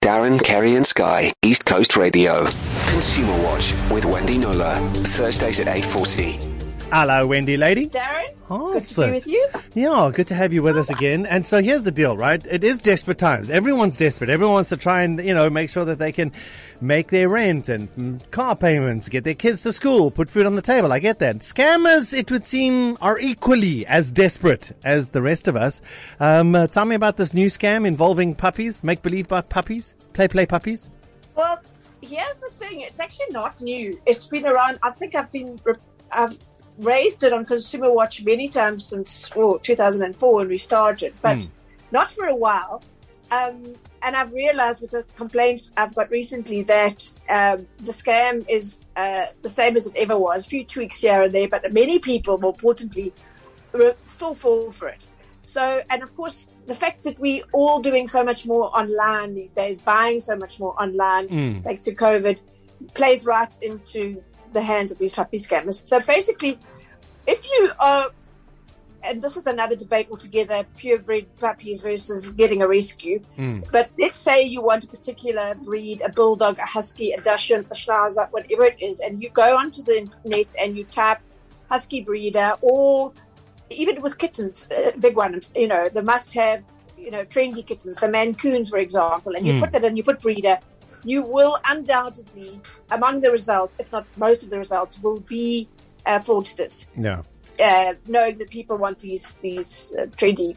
Darren, Kerry and Sky, East Coast Radio. Consumer Watch with Wendy Nuller. Thursdays at 8:40. Hello, Wendy lady. Darren, Oh, good to be with you. Yeah, good to have you with us again. And so here's the deal, right? It is desperate times. Everyone's desperate. Everyone wants to try and, make sure that they can make their rent and car payments, get their kids to school, put food on the table. I get that. Scammers, it would seem, are equally as desperate as the rest of us. Tell me about this new scam involving puppies, make-believe puppies, play puppies. Well, here's the thing. It's actually not new. It's been around. I think I've raised it on Consumer Watch many times since 2004 when we started, but not for a while. And I've realized with the complaints I've got recently that the scam is the same as it ever was, a few tweaks here and there, but many people, more importantly, still fall for it. So, and of course, the fact that we all doing so much more online these days, buying so much more online, thanks to COVID, plays right into the hands of these puppy scammers. So basically, if you are, and this is another debate altogether, purebred puppies versus getting a rescue, but let's say you want a particular breed, a bulldog, a husky, a Dachshund, a Schnauzer, whatever it is, and you go onto the internet and you type husky breeder, or even with kittens, big one, the must-have, trendy kittens, the Mancoons, for example, and you put that in, you put breeder, you will undoubtedly, among the results, if not most of the results, will be fraudsters. Yeah. Knowing that people want these trendy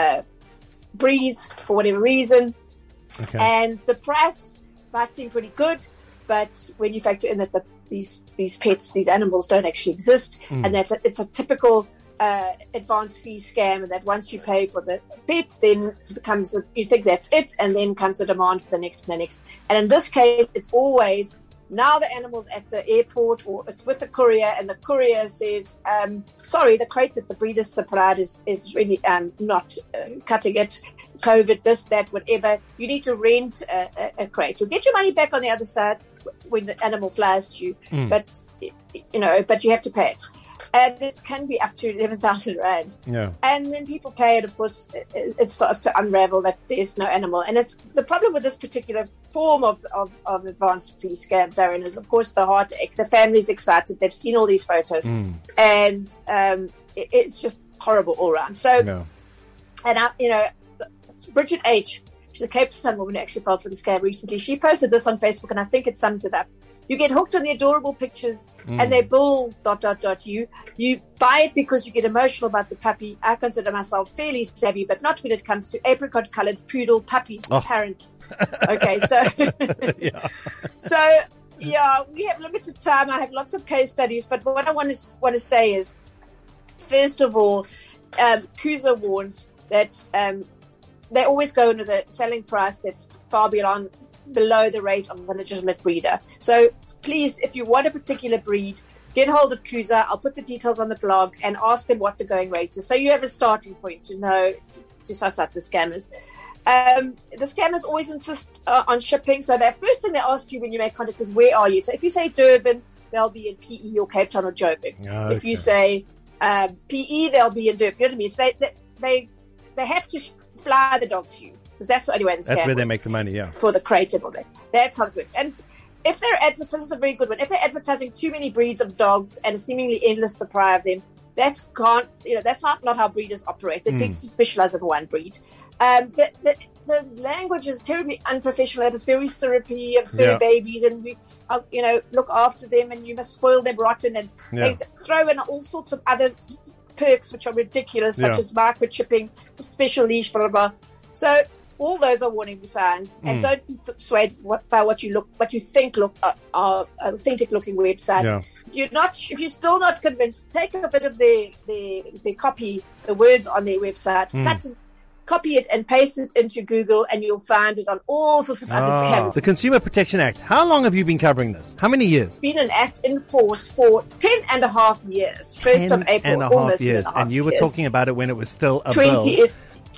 breeds for whatever reason. Okay. And the price might seem pretty good, but when you factor in that these pets, these animals don't actually exist, and that it's a typical advance fee scam, and that once you pay for the pet, then you think that's it, and then comes the demand for the next and the next. And in this case, it's always now the animal's at the airport or it's with the courier, and the courier says, sorry, the crate that the breeder supplied is really not cutting it. COVID, this, that, whatever. You need to rent a crate. You'll get your money back on the other side when the animal flies to you, but you have to pay it. And it can be up to 11,000 Rand. Yeah. And then people pay it, of course, it starts to unravel that there's no animal. And it's the problem with this particular form of advanced fee scam, Darren, is, of course, the heartache. The family's excited. They've seen all these photos. And it's just horrible all around. So, and Bridget H., she's a Cape Town woman who actually fell for the scam recently. She posted this on Facebook, and I think it sums it up. You get hooked on the adorable pictures and they bull ... You buy it because you get emotional about the puppy. I consider myself fairly savvy, but not when it comes to apricot-colored poodle puppies, apparent. Okay, so... So, we have limited time. I have lots of case studies, but what I want to say is, first of all, Kuza warns that they always go into the selling price that's far below the rate of a legitimate breeder. So please, if you want a particular breed, get hold of Kuza. I'll put the details on the blog and ask them what the going rate is. So you have a starting point to know, to suss out the scammers. The scammers always insist on shipping. So the first thing they ask you when you make contact is, where are you? So if you say Durban, they'll be in PE or Cape Town or Joburg. Okay. If you say PE, they'll be in Durban. You know what I mean? So they have to fly the dog to you. Because that's the only way the scam That's where they works. make the money, yeah. For the crate and all that. That's how it works. And if they're advertising, this is a very good one. If they're advertising too many breeds of dogs and a seemingly endless supply of them, that's not how breeders operate. They tend to specialize in one breed. The language is terribly unprofessional. It's very syrupy and fur babies, and we, look after them, and you must spoil them rotten, and they throw in all sorts of other perks which are ridiculous, such as microchipping, special leash, blah, blah, blah. So all those are warning signs, and don't be swayed by what you think are authentic-looking websites. Yeah. If you're still not convinced, take a bit of the copy, the words on their website, copy it and paste it into Google, and you'll find it on all sorts of other scams. The Consumer Protection Act. How long have you been covering this? How many years? It's been an act in force for 10 and a half years. 1st of April, and a half years. And you were talking about it when it was still a bill.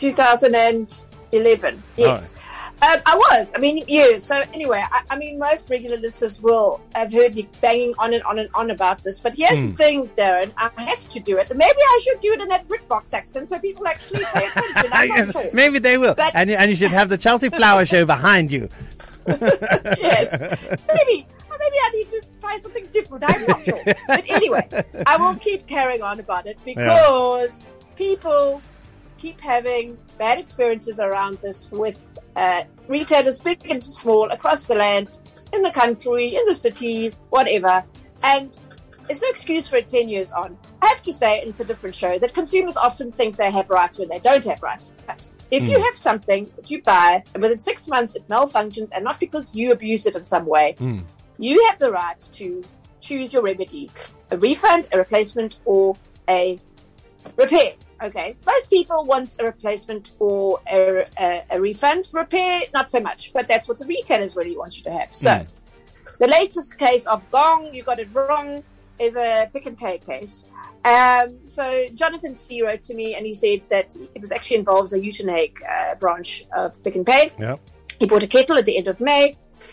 2011, yes. I was. Years. So anyway, most regular listeners will have heard me banging on and on and on about this. But here's the thing, Darren. I have to do it. Maybe I should do it in that BritBox accent so people actually pay attention. I'm not sure. Maybe they will. And you should have the Chelsea Flower Show behind you. Yes. Maybe I need to try something different. I'm not sure. But anyway, I will keep carrying on about it because people keep having bad experiences around this with retailers, big and small, across the land, in the country, in the cities, whatever. And there's no excuse for it 10 years on. I have to say, and it's a different show, that consumers often think they have rights when they don't have rights. But if you have something that you buy and within 6 months it malfunctions, and not because you abused it in some way, you have the right to choose your remedy: a refund, a replacement, or a repair. Okay, most people want a replacement or a refund. Repair, not so much, but that's what the retailers really want you to have. So the latest case of Gong, you got it wrong, is a Pick and Pay case. So Jonathan C. wrote to me and he said that it was actually involves a Uitenhage branch of Pick and Pay. Yep. He bought a kettle at the end of May.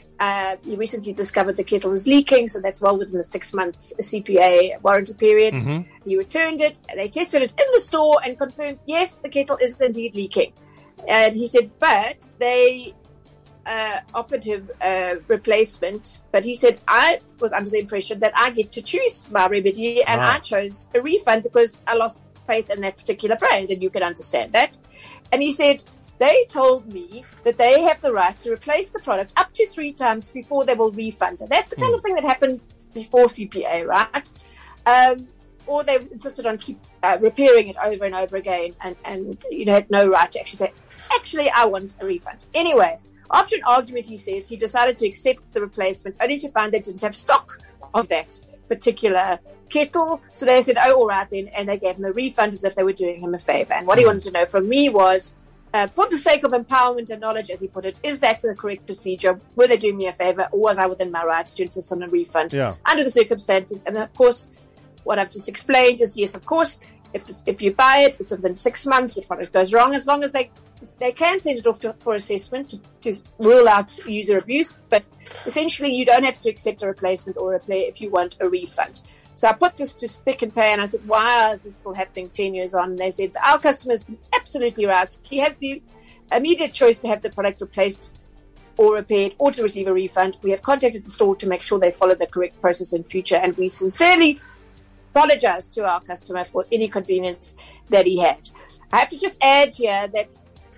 He recently discovered the kettle was leaking, so that's well within the 6 months CPA warranty period. He returned it, and they tested it in the store and confirmed, yes, the kettle is indeed leaking. And he said, but they offered him a replacement, but he said, I was under the impression that I get to choose my remedy, and I chose a refund because I lost faith in that particular brand, and you can understand that. And he said, they told me that they have the right to replace the product up to 3 times before they will refund it. That's the kind of thing that happened before CPA, right? Or they insisted on keep repairing it over and over again, and you know, had no right to actually say, actually, I want a refund. Anyway, after an argument, he says, he decided to accept the replacement, only to find they didn't have stock of that particular kettle. So they said, oh, all right then, and they gave him a refund as if they were doing him a favor. And what he wanted to know from me was, for the sake of empowerment and knowledge, as he put it, is that the correct procedure? Were they doing me a favor, or was I within my rights to insist on a refund under the circumstances? And then, of course, what I've just explained is, yes, of course, if you buy it, it's within 6 months. If it goes wrong, as long as they can send it off for assessment to rule out user abuse. But essentially, you don't have to accept a replacement or a repair if you want a refund. So I put this to Pick and Pay, and I said, why is this still happening 10 years on? And they said, our customer's been absolutely right. He has the immediate choice to have the product replaced or repaired or to receive a refund. We have contacted the store to make sure they follow the correct process in future, and we sincerely apologize to our customer for any inconvenience that he had. I have to just add here that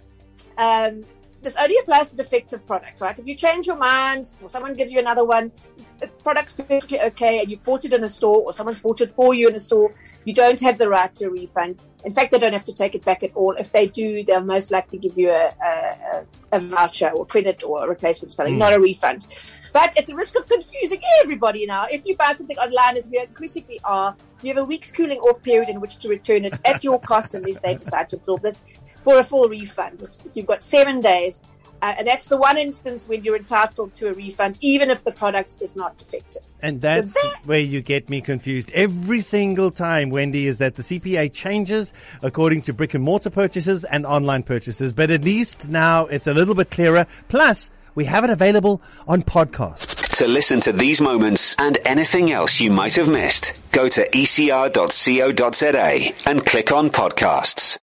this only applies to defective products, right? If you change your mind or someone gives you another one, the product's perfectly okay, and you bought it in a store or someone's bought it for you in a store, you don't have the right to a refund. In fact, they don't have to take it back at all. If they do, they'll most likely give you a voucher or credit or a replacement or something, not a refund. But at the risk of confusing everybody now, if you buy something online, as we increasingly are, you have a week's cooling off period in which to return it at your cost unless they decide to absorb it for a full refund. You've got 7 days, and that's the one instance when you're entitled to a refund, even if the product is not defective. And that's where you get me confused every single time, Wendy, is that the CPA changes according to brick and mortar purchases and online purchases. But at least now it's a little bit clearer. Plus, we have it available on podcast. To listen to these moments and anything else you might have missed, go to ecr.co.za and click on podcasts.